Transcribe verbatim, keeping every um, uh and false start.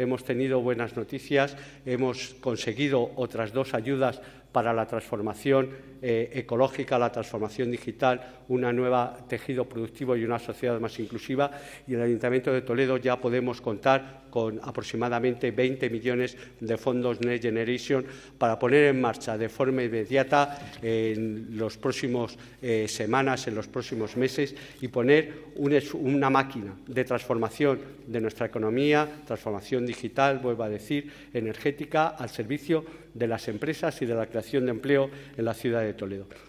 hemos tenido buenas noticias, hemos conseguido otras dos ayudas para la transformación eh, ecológica, la transformación digital, un nuevo tejido productivo y una sociedad más inclusiva. Y en el Ayuntamiento de Toledo ya podemos contar con aproximadamente veinte millones de fondos Next Generation para poner en marcha de forma inmediata eh, en las próximas eh, semanas, en los próximos meses, y poner un, una máquina de transformación de nuestra economía, transformación digital, vuelvo a decir, energética, al servicio de las empresas y de la creación de empleo en la ciudad de Toledo.